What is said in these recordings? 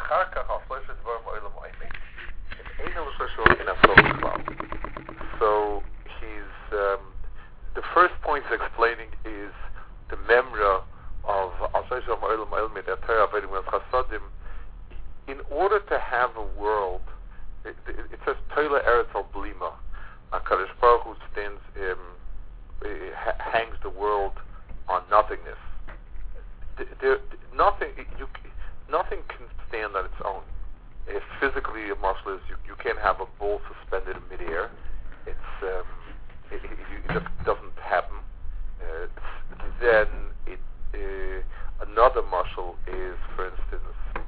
So he's the first point he's explaining is the memra of in order to have a world, it says Toila Eretz al Blima. HaKadosh Baruch Hu stands, hangs the world on nothingness. Nothing can stand on its own. If physically, a muscle is you can't have a ball suspended in midair. It just doesn't happen. Then another muscle is, for instance,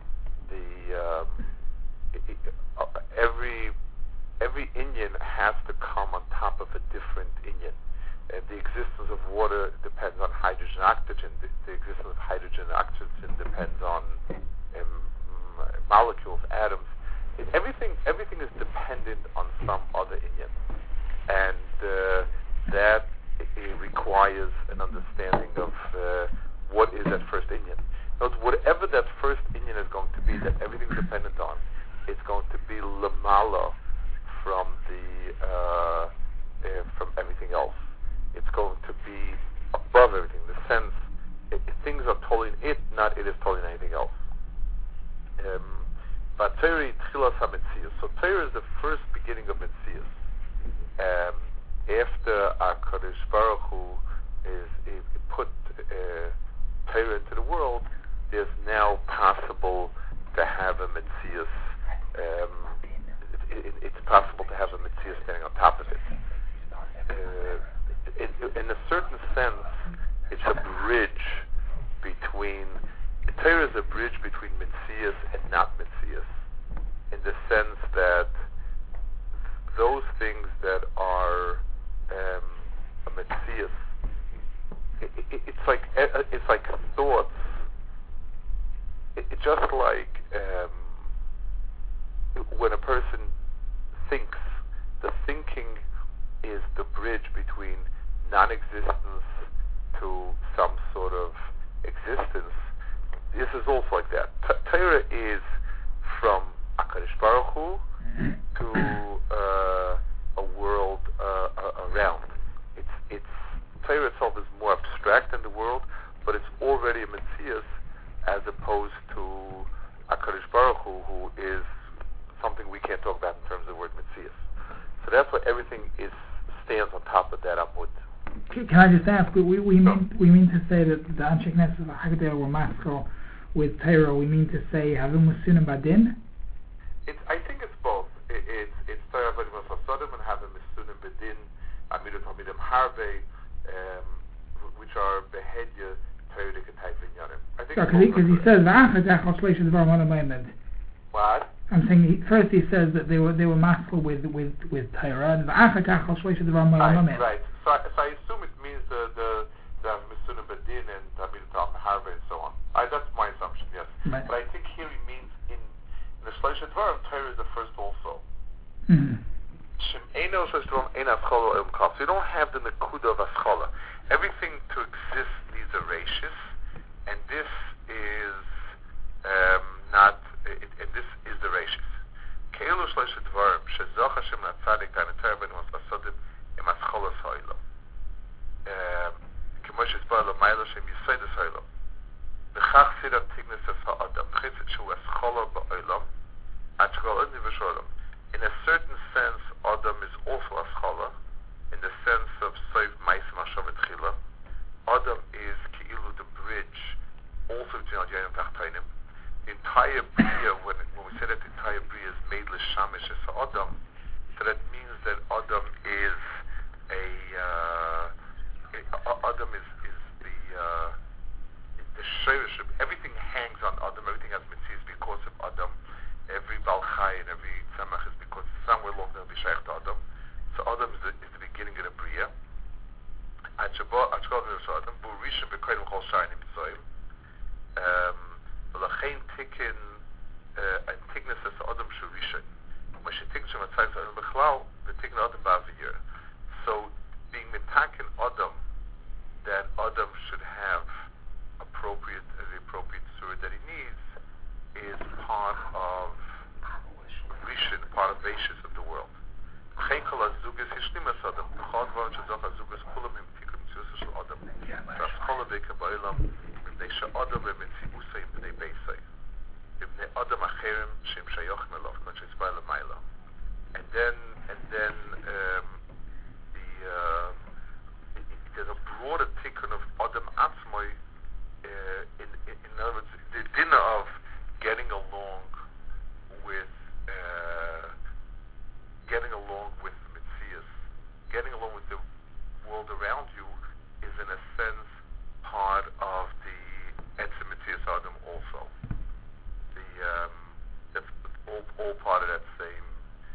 every Inyan has to come on top of a different Inyan. The existence of water depends on hydrogen and oxygen. The existence of hydrogen and oxygen depends on molecules, atoms. Everything is dependent on some other Inyan. And that requires an understanding of what is that first Inyan. Note, whatever that first Inyan is going to be, that everything's dependent on, it's going to be lamala from from everything else. It's going to be above everything. In the sense, things are totally in it, not it is totally in anything else. But Torah tchilas hametzius. So Torah is the first beginning of metzius. After HaKadosh Baruch Hu put Torah into the world, there's now possible to have a metzius. It's possible to have a metzius standing on top of it. In a certain sense, it's a bridge between. Torah is a bridge between metzius and not metzius, in the sense that those things that are a metzius, it's like thoughts. It's just like when a person thinks, the thinking is the bridge between non-existence to some sort of existence. This is also like that. Torah is from HaKadosh Baruch Hu to a world around. It's Torah itself is more abstract than the world, but it's already a metzius, as opposed to HaKadosh Baruch Hu, who is something we can't talk about in terms of the word metzius. So that's why everything stands on top of that amud. Can I just ask? We mean to say that the Anshe Knesset of Haggadah were maskal with Torah. We mean to say havim musunim badin. I think it's both. It's Torah v'dim asasadim and havim musunim badin, amidim hamidim harbe, which are behedya Torah type inyanim. I think because he says v'achadach al shleisha devar moed. What? I'm saying first he says that they were maskal with Torah, and v'achadach al shleisha devar moed. Right. So I assume it means the Misunim Badin and Amidim Harve and so on. That's my assumption, yes. Right. But I think here he means in the Shleisha Dvarim, Torah is the first also. So you don't have the Nekuda of Aschala. Everything to exist needs a rashis, and this is not, and this is the rashis. Ke'elu Shleisha Dvarim, Shezach Hashem Natzadik Tane Torah Ben Asadim im Ascholas Ha'olam. כמו שהסבר לו מיילה שהם יסוד הסעולם. בכך סיר הטיגנס האדם, חיצת שהוא אסכולה בעולם, עד שכל עוד נבש עולם. In a certain sense, Adam is also Aschala, in the sense of Soif Maisim Hashem Etchila. Adam is Ki'ilu, the bridge, also between Adyanim and Tachtainim. The entire Bria, when we say that the entire Bria is made L'Shamish as Adam, so that means that Adam is Adam is the shirish. Everything hangs on Adam. Everything has mitzvahs because of Adam. Every balchai and every tzemach is because somewhere along there will be shaykh to Adam. So Adam is the beginning of the bria. Adam burisha b'koyim chol shayim mitzvahim. V'lachein tikin and tignas as Adam shurisha. Moshe tikin shematzayim Adam b'chlal v'tikin Adam ba'aviyir. So being mitakin Adam, that Adam should have the appropriate surah that he needs, is part part of Rishon, part of Beishis of the world. Chenkol Azugis Hishnimas Adam, B'chol Dvarim Shezach Azugis Kulam Im Tikkun Mitzvus Shel Adam, Sh'Aschol Aveka Ba'olam, Mipnei She'Adam V'Mitziusay B'nei Beisay, Mipnei Adam Acherim Shem Shayochim Elav, K'man She'Yisrael L'Mayla. And then there's a broader tikkun of Adam Atzmai, in other words, the dinner of getting along with the Metzias, getting along with the world around you is in a sense part of the Etzem Metzias Adam also. That's all part of that same.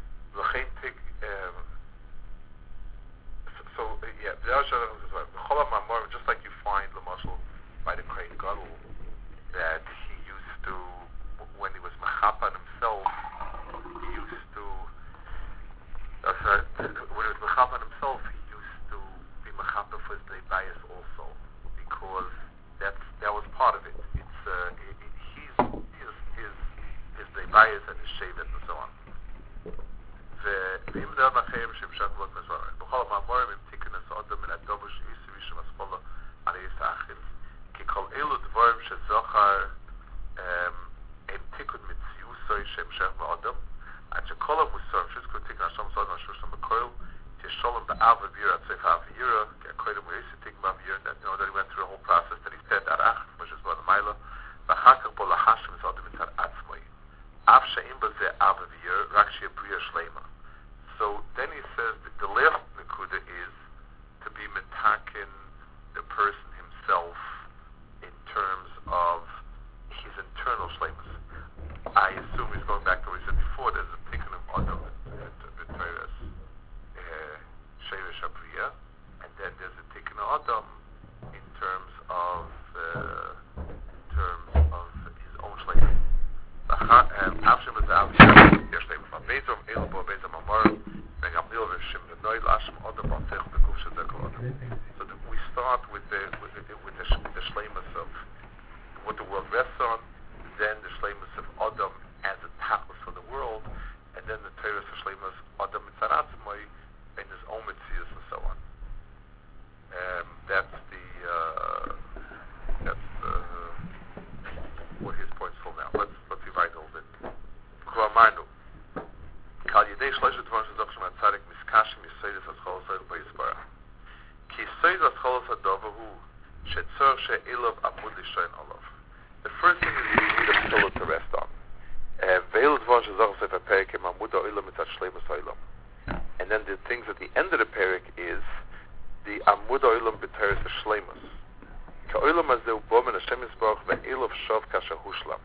Just like you find the muscle by the Kohen Gadol, that he used to, when he was mechapan himself, he used to be mechapan for his Bnei Bayis also, because that was part of it. It's his Bnei Bayis and his Shevet and so on. ואם דעת אחרים שמשך בלוק מזורך בכל המאמרים הם תיקנס אדם מן הדובר שיסוי שמספולה על יס האחר כי כל אלו דברים שזוכר הם תיקון מציוסוי שמשך באדם עד שכל המוסרים שזכו תיקן השם סוד מהשושם בקויל תשולם באב אוויר עד סוף האוויר כי הקודם הוא יסי תיקן באוויר that he went through a whole process that he said עד אחר כמו שזבוא למיילה ואחר כך בו לחשם את אדם מצד עצמי אף שאין בזה אב אוויר רק שיהיה בריאה שלמה. So then he says that the last nekuda is to be metakin the person himself in terms of his internal shleimus. I assume he's going back to what he said before. There's a tikkun of Adam v'Teiras Sheirish Abriya, and then there's a tikkun of Adam in terms of his own shleimus. Afshem is out here. There's name of Bezom, Elbo, Bezom Amar, Megamil, Veshim, the Noil, Ashem, Adam, Baltech, the Kufsha, the Kolodam. So we start with the shleimus of what the world rests on, then the shleimus of Adam as a tachlis for the world, and then the Torah shleimus Adam mitzaratzmai and his own mitzias and so on. That's what his point's for now. Let's divide all that. K'vamarnu kal yedei shloisha dvarim shezok shem hatzadik miskashim yisoydes haschol soil b'yisbarach ki yisoydes haschol hadover hu shetzor she'elav amud lishoin olav. The first thing is you need a pillar to rest on. Ve'il dvarim shezok sef haperik im amud ha'olam mitzad shleimus ha'olam. And then the things at the end of the perik is the amud ha'olam b'teres ha'shleimus. Ka'olam hazeu bo min Hashem yisbarach ve'elav shov kasher hushlam.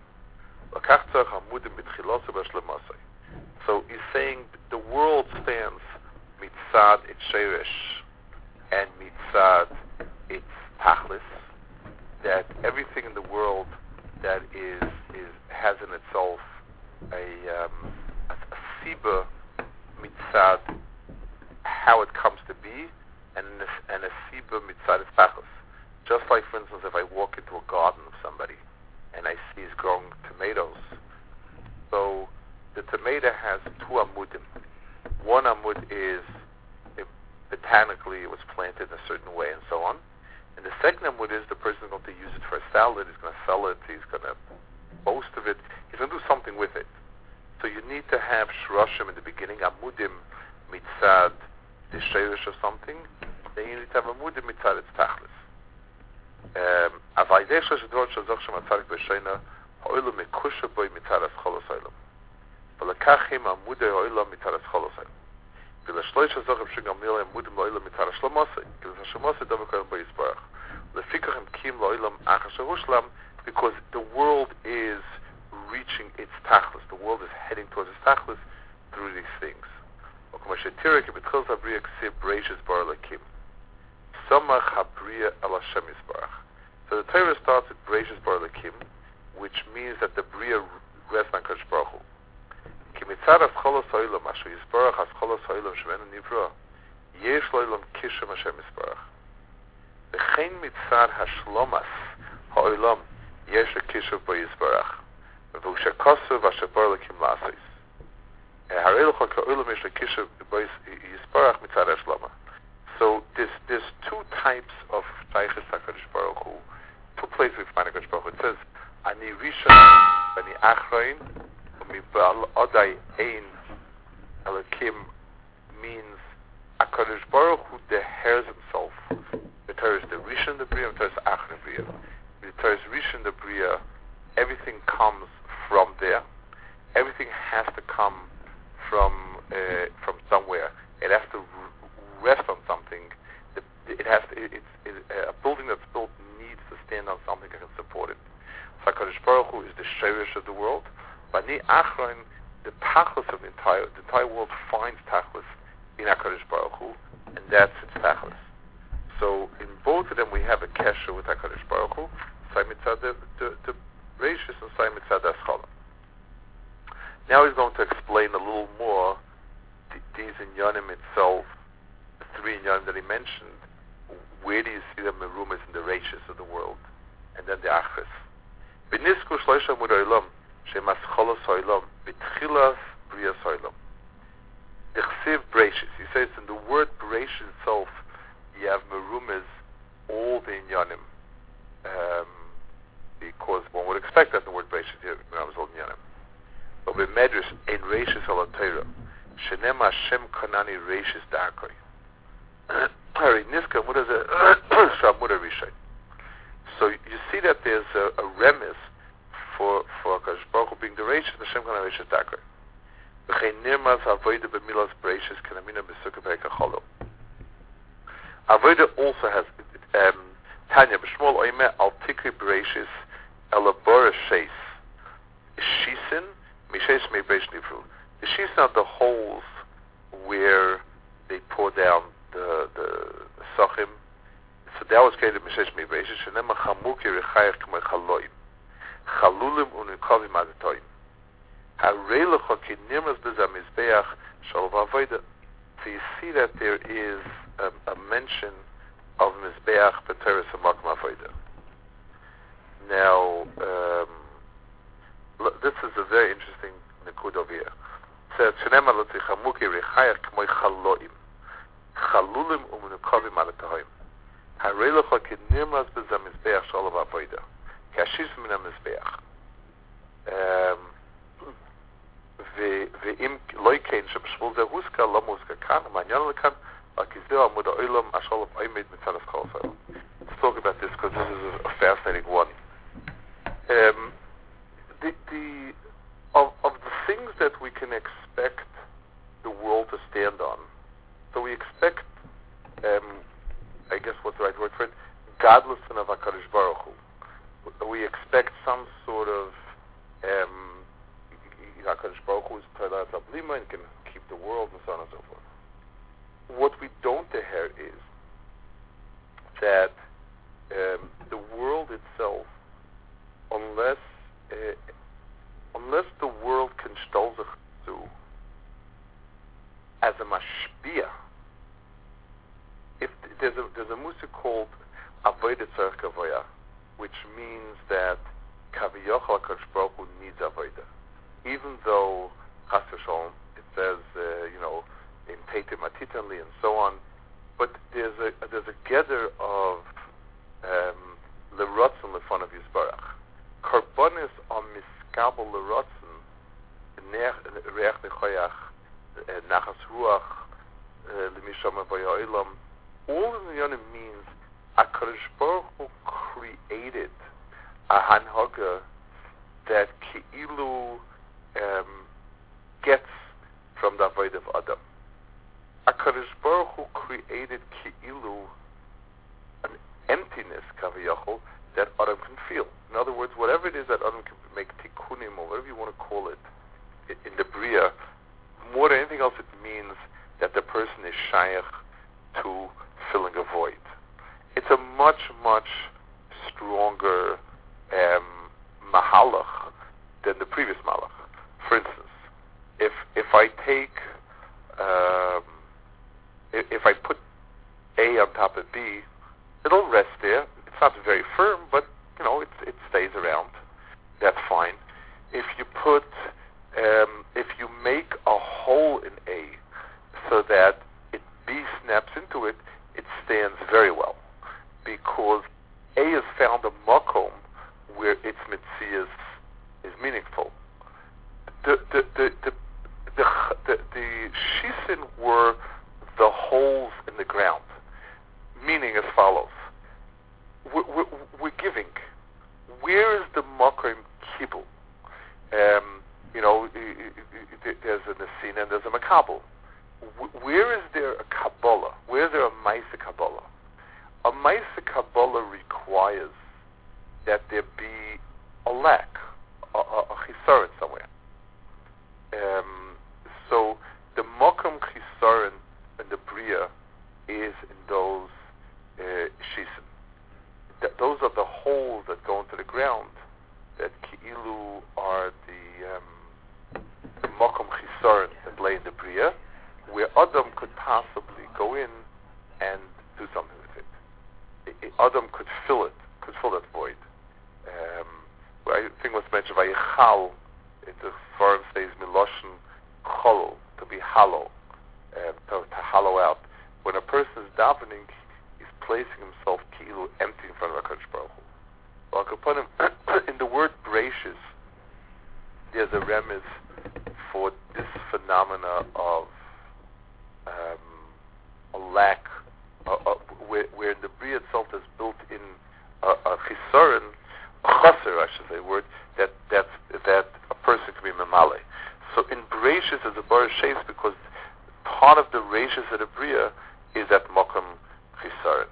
So he's saying the world stands mitzad its sheirish and mitzad its tachlis, that everything in the world that has in itself a siba mitzad how it comes to be, and a siba mitzad its tachlis. Just like, for instance, if I walk into a garden of somebody and I see he's growing tomatoes. So the tomato has two amudim. One amud is botanically it was planted in a certain way and so on. And the second amud is the person is going to use it for a salad, he's going to sell it, he's going to boast of it, he's going to do something with it. So you need to have shroshim in the beginning, amudim mitzad the sheirish or something, then you need to have amudim mitzad its tachlis. אבל הידי שדרות שזוך שמצאריק בשיינה האוילם מקושה בוי מצד הסחולוס האוילם ולקחים עמודי האוילם מצד הסחולוס האוילם ולשלוי שזוך הם שגם מילה עמודים לאוילם מצד השלמוסי כאילו השלמוסי דובר כאן בו יסברך לפיכך הם קים לאוילם אחר שהושלם because the world is reaching its tachlis, the world is heading towards its tachlis through these things. וכמו שתראה כי בתחיל הבריא כסיב בריישס בר לקים Samach habriya el Hashem yisbarach. So the Torah starts with Bereshis bar Elokim, which means that the Bria rests on Kadosh Baruch Hu. Ki mitzad ascholos ha'olam asher yisbarach ascholos ha'olam shemenu nivra yesh lo'olam kishem Hashem yisbarach. V'chein mitzad hashlomas ha'olam yesh kishem bo yisbarach. V'ushakosu v'ashabar lekim lasis. So there's two types of Shaykhis HaKadosh Baruch Hu, two places we find HaKadosh Baruch Hu. It says, Ani Rishon, Ani Achroin, Mibal Odai Ein Elokim means HaKadosh Baruch Hu deheres himself. The Torah is the Rishon the Bria, the Torah is Achron Bria. The Torah is Rishon the Bria, everything comes from there. Everything has to come from somewhere. It has to rest on something. A building that's built needs to stand on something that can support it. So HaKadosh Baruch Hu is the shirish of the world. Bani Achron, the tachlis of the entire world finds tachlis in HaKadosh Baruch Hu, and that's its tachlis. So in both of them we have a kesher with HaKadosh Baruch Hu, Sai Mitzad the Reishis and Sai Mitzad the Aschala. Now he's going to explain a little more these inyanim itself, the three inyanim that he mentioned. Where do you see them in rumors in the Reishis of the world, and then the Achris. B'nisku shloisha mud olam shemas cholos olam b'tchilas brias olam. The chsiv Breishis. He says in the word Breishis itself, you have merumas all the inyanim, because one would expect that in the word Breishis you have all the inyanim. But with Medrash ein Reishis ala Torah, shenem Hashem kanani Reishis darkoi. Hari niska muda ze shamuda rishai. So you see that there's a remiss for HaKadosh Baruch Hu being the Reishis, Hashem kanani Reishis darkoi. V'chein nirmaz avoida b'milas Breishis kanamina b'sukkah v'ekacholo. Avoida also has Tanya b'shmol oime al tikri Breishis elabora sheis shisin. The sheets are the holes where they pour down the sachim. So that was created Mishesh Meibreishis. Shenema chamuki rechayach k'may chaloim. Chalulim unikavim adetoim. Harelecha ki nirmas b'za mizbeach shal v'avoida. So you see that there is a mention of mizbeach b'teres ha'makom avoida. Now, this is a very interesting nikud over here. It says, "Shenema lo tichamuki rechayach k'moy chaloim, chalulim u'menukavim al tahoim. Harelecha ki nirmaz b'za mizbeach shalav avoida, kashish min ha-mizbeach. Ve'im lo yikein sheb'shmul ze huska lo muska kan, ma'anyan lekan, v'akizeu amud ha'olam ashalav oimed mitzad aschol ha'olam." Let's talk about this because this is a fascinating one. Of the things that we can expect the world to stand on, so we expect, I guess what's the right word for it, godlessness of HaKadosh Baruch Hu. We expect some sort of HaKadosh Baruch Hu is Tolat Ablima and can keep the world and so on and so forth. What we don't hear is that the world itself, unless the world can stol sich zu as a mashpia, if there's a musa called avodah tzarich kavoya, which means that kaviyochal HaKadosh Baruch Hu needs avodah, even though chas v'sholom it says in teitim atitanli and so on, but there's a gather of lerotzen lefanav yisbarach. Karbonis on miskabel lerotzen, reach nechoyach, nachas ruach, lemisham v'yoilam. All in the Yonim means HaKadosh Baruch Hu created a hanhaga that ki'ilu gets from the avodah of Adam. HaKadosh Baruch Hu created ki'ilu an emptiness, kaviyachol, that Adam can feel. In other words, whatever it is that Adam can make tikkunim, or whatever you want to call it, in the Bria, more than anything else, it means that the person is shaykh to filling a void. It's a much, much stronger mahalach than the previous malach. For instance, if I take, if I put A on top of B, it'll rest there. It's not very firm, but it stays around. That's fine. if you put, if you make a hole in A so that B snaps into it, it stands very well, because A has found a makom where its mitzias is meaningful. The shisin were the holes in the ground, meaning as follows: we're giving. Where is the makom kibul? There's a nesina and there's a makabel. Where is there a Kabbalah? Where is there a Maisa Kabbalah? A Maisa Kabbalah requires that there be a lack, a chisaron somewhere. So the Mokum chisaron in the Bria is in those shisim. Those are the holes that go into the ground that Ki'ilu are the Mokum chisaron that lay in the Bria, where Adam could possibly go in and do something with it. Adam could fill that void. I think what's mentioned, Vayichal, the Svarim says, Miloshin Chol, to be hollow, to hollow out. When a person is davening, he's placing himself ki'ilu empty in front of HaKadosh Baruch Hu. In the word Bereishis, there's a remiz for this phenomena of a lack, where in the Bria itself is built in a chisaron, a chaser, I should say, word that a person can be memale. So in Bereishis is a bar sheis because part of the Reishis of the Bria is that mokum chisaron.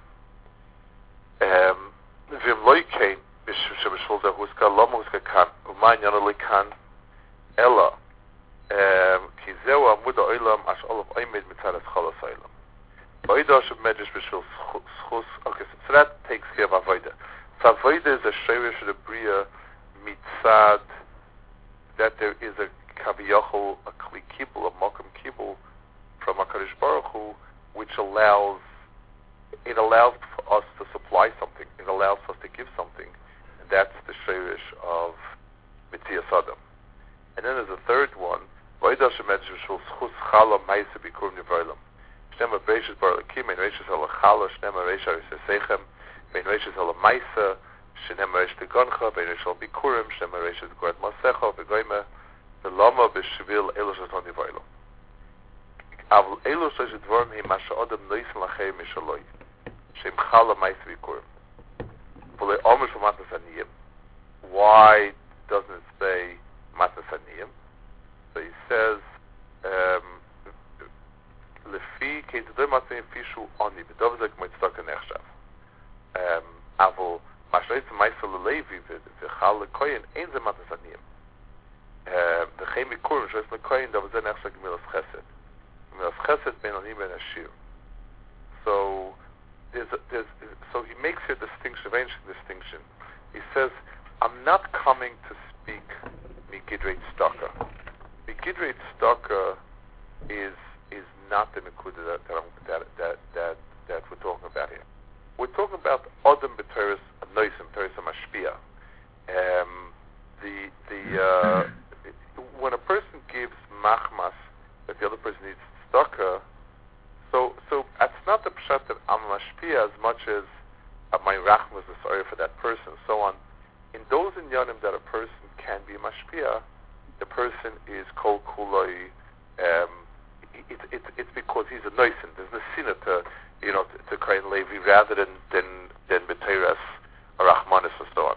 V'im lo yikein shebeshvul zahuska lama huska kan u'man yana lo kan ela כי זהו עמוד העולם אשר עליו עומד מצד התחלת העולם. Avodah should medrash b'shul schus. Okay, so that takes care of avodah. So avodah is a shayrish of the bria mitzad, that there is a kaviyachol, a kli kibul, a mokum kibul from HaKadosh Baruch Hu, which allows for us to supply something. It allows us to give something. And that's the shayrish of mitzias adam. And then there's a third one. Avodah should medrash b'shul schus chala ma'isa bikurim nivoilam. Shnema Bereishis bar Elokim, Mein Reishis ala Chala, Shnema Reishis Esechem, Mein Reishis ala Maisa, Shnema Reishis Tegoncha, Mein Reishis ala Bikurim, Shnema Reishis Goret Masecha, V'goyme, V'lama B'shvil Elo Shazon Yivoilo. Avol Elo Shazon Dvorim Hi Masha Odom Noisen Lachei Mishaloi, Shem Chala Maisa Bikurim. V'le Omer Shal Matnas Aniyim. Why doesn't it say Matnas Aniyim? So he says, לפי כתדוי מצאים פישו עוני, בדוב זה כמו יצטוק הנחשב. אבל מה שלא יצא מייסה ללוי וחל לכוין, אין זה מתס עניים. וכי מקורם שלא יצא לכוין, דוב זה נחשב גמילס חסד. גמילס חסד בין עני בין עשיר. So he makes here a distinction, a very interesting distinction. He says, I'm not coming to speak Migidreit Staka. Migidreit Staka is not the Nekuda that we're talking about here. We're talking about Adam b'Teres Noisim, Teres Mashpia. When a person gives machmas that the other person needs tzedakah, so it's not the pshat that I'm mashpia as much as my rachmas is sorry for that person, so on. In those inyanim that a person can be mashpia, the person is kol kuloi. It's because he's a noisin. There's no sinna to Kain Levi rather than b'Teres or Rachmanis and so on.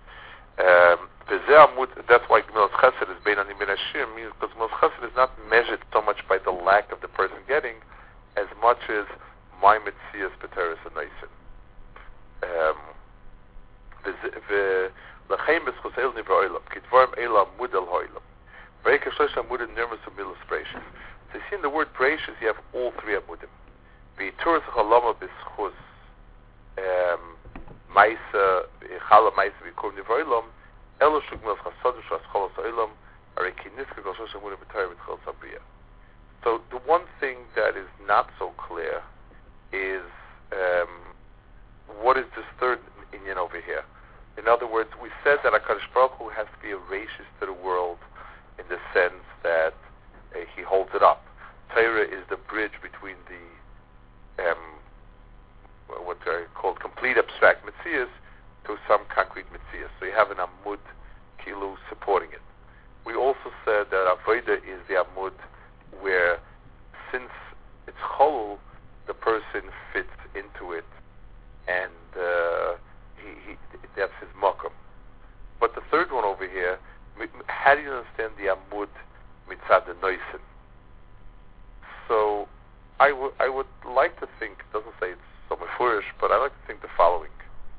That's why Gemilas Chesed is bein ani ben ashir, means because Gemilas Chesed is not measured so much by the lack of the person getting as much as my mitzias b'Teres and noisin. L'chein b'schus el nivra olam kitvarim elam mud el hoilam v'reika shlosh amud nirmas u'milas Bereishis. So you see in the word Bereishis, you have all three amudim. V'yituras chalama b'schus ma'isa chala ma'isa v'yikum nivroilam elo shugmilas chasadim sh'ascholos ha'olam areki niska gol shlosh amudim b'tayr b'tchil sabriya. So the one thing that is not so clear is what is this third inyan over here? In other words, we said that HaKadosh Baruch Hu has to be a rachis to the world in the sense that he holds it up. Torah is the bridge between the what are called complete abstract mitzias to some concrete mitzias. So you have an amud kilu supporting it. We also said that avodah is the amud where, since it's cholul, the person fits into it, and that's his makom. But the third one over here, how do you understand the amud mitzad noisin? So I would like to think, it doesn't say it's so mefurish, but I like to think the following.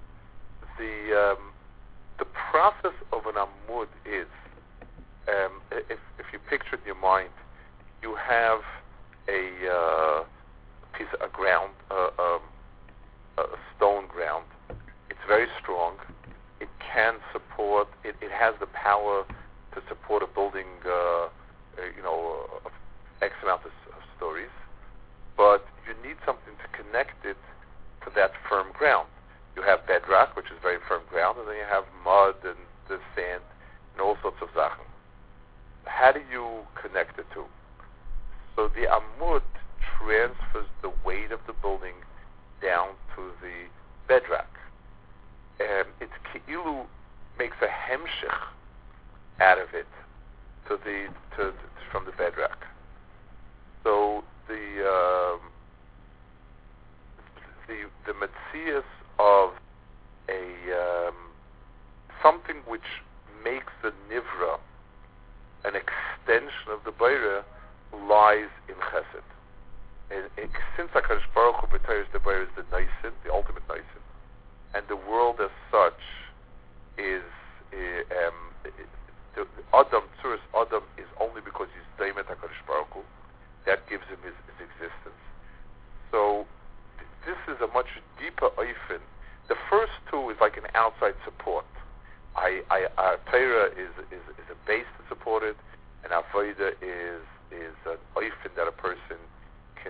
The process of an amud is, if you picture it in your mind, you have a piece of ground, a stone ground. It's very strong. It can support. It has the power to support a building, of X amount of stories. But you need something to connect it to that firm ground. You have bedrock, which is very firm ground, and then you have mud and the sand and all sorts of zachen. How do you connect the two? So the amud transfers the weight of the building down to the bedrock. It's ki'ilu makes a hemshich out of it from the bedrock. So the metzias of a something which makes the nivra an extension of the Beira lies in Chesed. And since HaKadosh Baruch Hu b'Torah the Beira is the Noisin, the ultimate Noisin, and the world as such is Adam, Tzuras Adam is only because he's Daimet HaKadosh Baruch Hu. That gives him his existence. So this is a much deeper oifen. The first two is like an outside support. Our Torah is a base to support it, and avodah is an oifen that a person can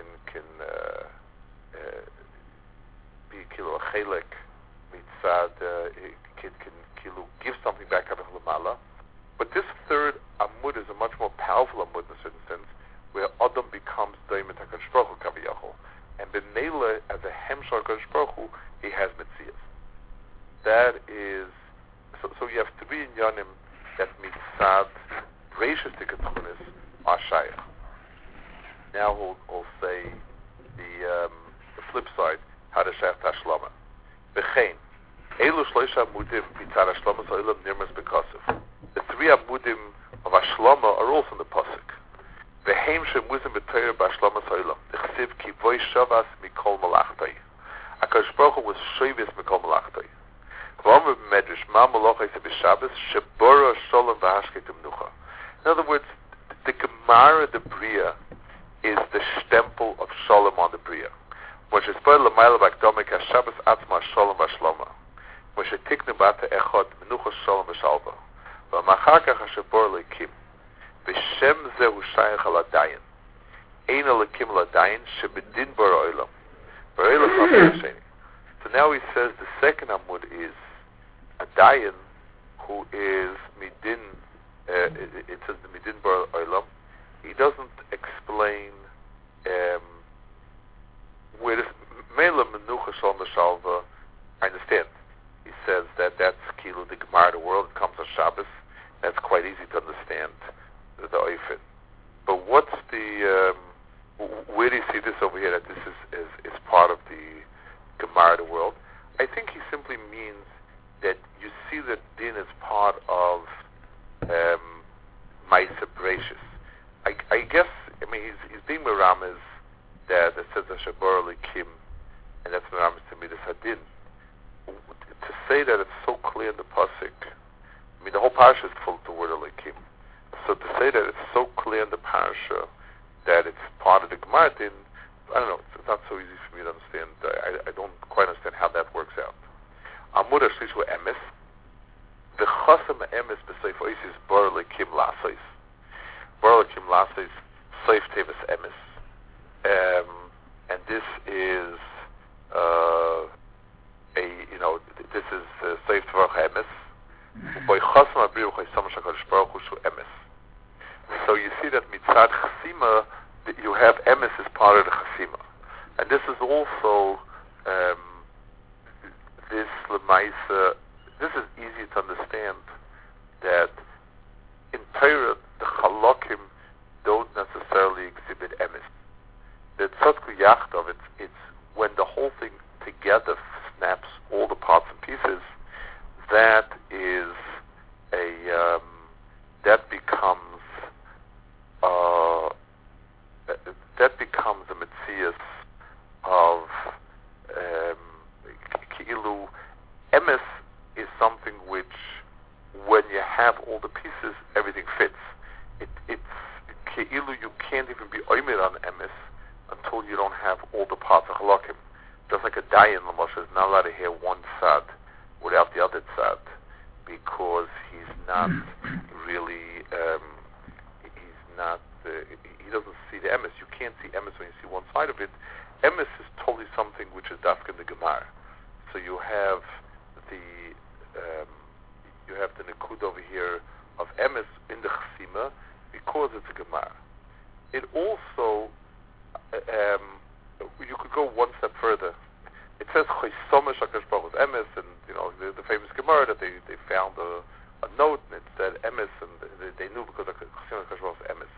be kilo a chelek mitzad, can give something back out of Lamala. But this third amud is a much more powerful amud in a certain sense, where Adam becomes Daimet HaKadosh Baruch Hu Kaviyachol, and B'Neila, as a Hemshal HaKadosh Baruch Hu, he has Metzias. That is, so you have three inyanim that mitzad Reishis Tikkunis are Shayach. Now we'll say the flip side, how to Shayach Tashlama. V'chein, Elu Shloisha Amudim mitzad Hashlama So'ilam Nirmas B'Kosov. The three Amudim of Hashlama are also in the Pasuk. V'heim shemuzim b'Torah b'Hashlama So'ilam. D'chsiv ki voy shavas mikol malachtai. HaKadosh Baruch Hu was shovis mikol malachtai. In other words, the Gemara, the Bria, is the stempel of Shalom on the Bria. Moshe spoil l'mayla b'akdomik ha-Shabbos atzma Shalom v'Shloma. Moshe tiknu b'ata echad menucha Shalom v'Shalva. V'machar kach ha-Shabor l'Ekim. V'shem zehu shayach al-Adayin. Ein al-Ekim al-Adayin shebedin bar oilam. Bar oilam ha-Sheni. So now he says the second Amud is a dayan who is midin. It says the midin bar olam. He doesn't explain where this mela menucha shalom v'shalva. I understand. He says that that's kilo the Gemara, the world comes on Shabbos. That's quite easy to understand the oifin. But what's the where do you see this over here? That this is part of the Gemara, the world. I think he simply means that you see that din is part of Maisa Bereshis. I guess, he's being Meramis that says Shabor Likim, and that's Meramis to Midas Hadin. To say that it's so clear in the Pasuk, the whole parasha is full of the word Likim. So to say that it's so clear in the parasha that it's part of the Gemara din, I don't know, it's not so easy for me to understand. I don't quite understand how that works out. Amud HaShlish Emes. The Chasam Emes b'Seif Oisis Bar Lekim Lasois. Bar Lekim Lasois Seif Tevis Emes. And this is this is Seif Tvarach Emes. By Chasam Abriu Chaysam Shakadosh Baruch Hu Shu Emes. So you see that mitzad chasima, you have emes as part of the chasima, and this is also this lemaisa. This is easy to understand that in Torah the chalokim don't necessarily exhibit emes. The tzadku yachtov, it's when the whole thing together snaps all the parts and pieces. That is that becomes a metzias of ki'ilu. Emes is something which, when you have all the pieces, everything fits. It's ki'ilu, you can't even be oimed on emes until you don't have all the parts of halakim. Just like a dayan, Lamoshe is not allowed to hear one tzad without the other tzad, because he's not really, he doesn't see the emes. You can't see emes when you see one side of it. Emes is totally something which is dafka in the Gemara. So you have the nekud over here of emes in the chasima because it's a Gemara. It also, you could go one step further. It says Chaysomesh HaKadosh Baruch Hu's emes, and the famous Gemara that they found a note and it said emes, and they knew because Chaysomesh HaKadosh Baruch Hu's emes.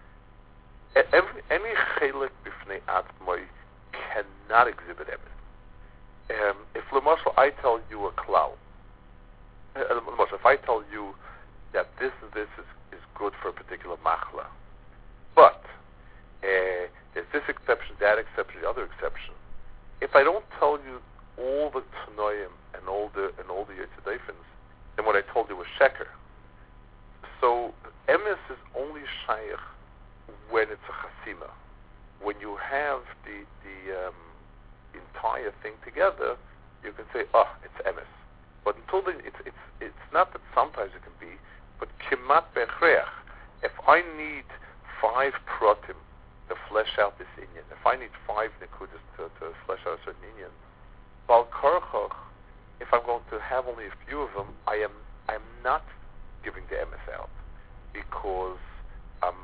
Any chelik b'fnei atzmai cannot exhibit emes. If L'mashal I tell you a klal, if I tell you that this is good for a particular machla, but there's this exception, that exception, the other exception. If I don't tell you all the tanoim and all the yitzadifins, then what I told you was sheker. So emes is only shaykh when it's a chasima. When you have the entire thing together, you can say, it's emes. But until then, it's not that sometimes it can be, but kimat bechreach. If I need 5 pratim to flesh out this inyan, if I need 5 nekudas to flesh out a certain inyan, bal karchach, if I'm going to have only a few of them, I am not giving the emes out, because I'm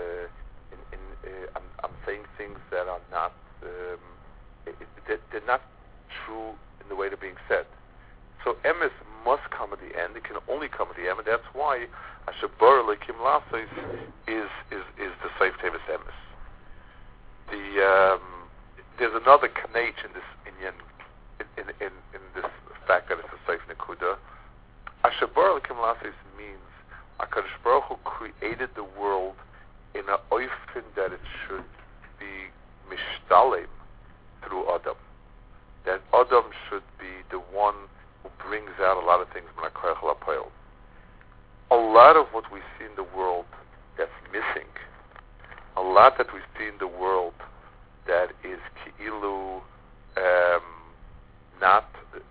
saying things that are not they're not true in the way they're being said. So emes must come at the end. It can only come at the end, and that's why Asher Lekim Lasos is the Seif Tevis emes. There's another kanech in this inyan, in this fact that it's a Seif Nekuda. Asher Lekim Lasos means HaKadosh Baruch Hu created the world in a oifen that it should be mishtalim through Adam. That Adam should be the one who brings out a lot of things. A lot of what we see in the world that's missing, a lot that we see in the world that is ki'ilu, not,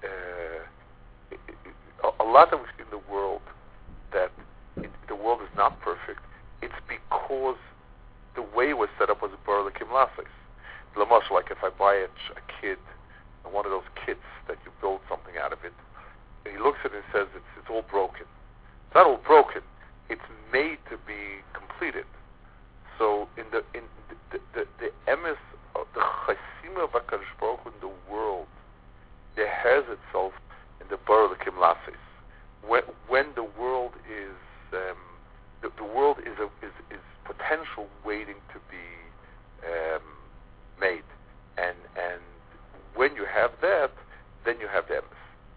a lot that we see in the world that the world is not perfect. It's because the way it was set up was a bar lekim lasos. L'mashal, like if I buy a kid one of those kits that you build something out of it, and he looks at it and says it's all broken. It's not all broken. It's made to be completed. So in the emes of the chasima of HaKadosh Baruch Hu in the world, there has itself in the bar lekim lasos. When the world is the world is potential waiting to be made, and when you have that, then you have the emes.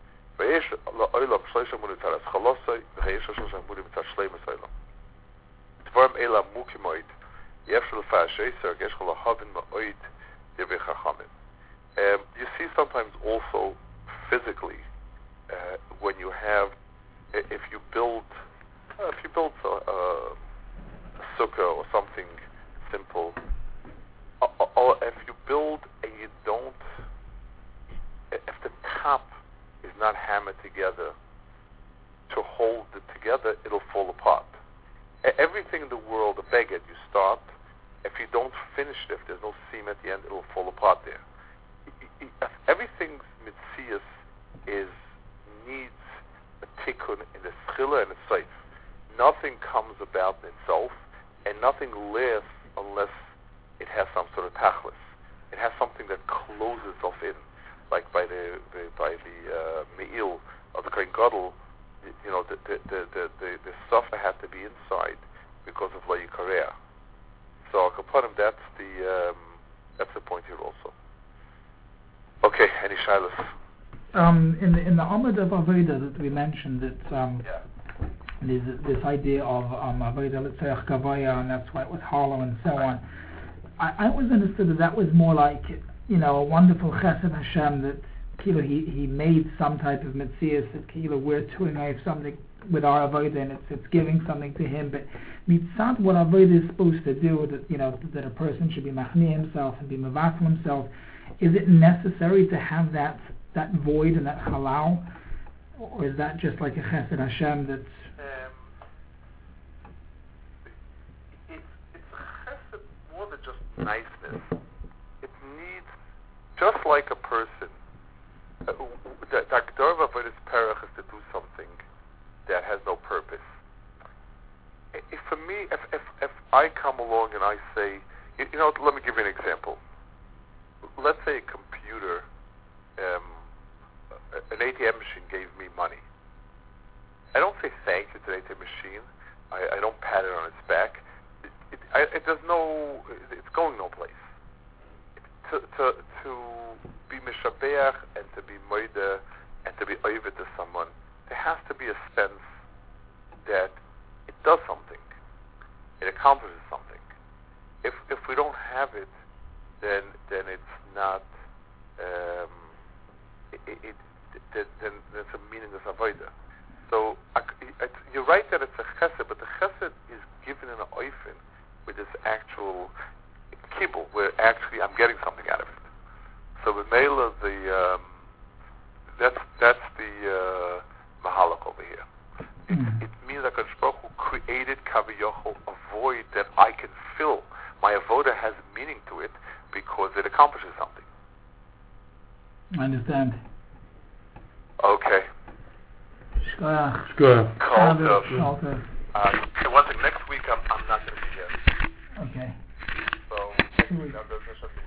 You see sometimes also physically when you have, if you build a sukkah or something simple, or if you build and you don't, if the top is not hammered together to hold it together, it'll fall apart. Everything in the world, a baguette, you start, if you don't finish it, if there's no seam at the end, it'll fall apart there. Everything's mitzias needs a tikkun in the schila and the seif. Nothing comes about in itself, and nothing lasts unless it has some sort of tachlis. It has something that closes itself in, like by the me'il of the Kohen Gadol. You know, the suffah had to be inside because of la yikareah. So Kapanim, that's the point here also. Okay, any shilas? In the Amud of Avodah that we mentioned, that there's this idea of Avodah L'Tzorech Kavaya, and that's why it was hollow and so on. I always understood that was more like, you know, a wonderful chesed Hashem, that he made some type of mitzvahs, that we're doing something with our avodah, and it's giving something to him. But mitzad, what avodah is supposed to do, that, you know, that a person should be machni himself and be mavaf himself. Is it necessary to have that void and that halal, or is that just like a chesed Hashem that's? It's a chesed more than just niceness. It needs, just like a person. The Agdar of Avodas Perach is to do something that has no purpose. For me, if I come along and I say, you know, let me give you an example. Let's say a computer, an ATM machine gave me money. I don't say thank you to the ATM machine. I don't pat it on its back. It's going no place. To be mishabeach and to be moida and to be oived to someone, there has to be a sense that it does something. It accomplishes something. If we don't have it, then it's not. Then it's a meaningless avodah. So you're right that it's a chesed, but the chesed is given in an oifen with this actual kibbul, where actually I'm getting something out of it. So with Mela, that's the mahalach over here. It means that HaKadosh Baruch Hu created Kaviyachol, a void that I can fill. My avodah has meaning to it because it accomplishes something. I understand. Okay. Shkoyach. One thing, next week I'm not going to be here. Okay. So,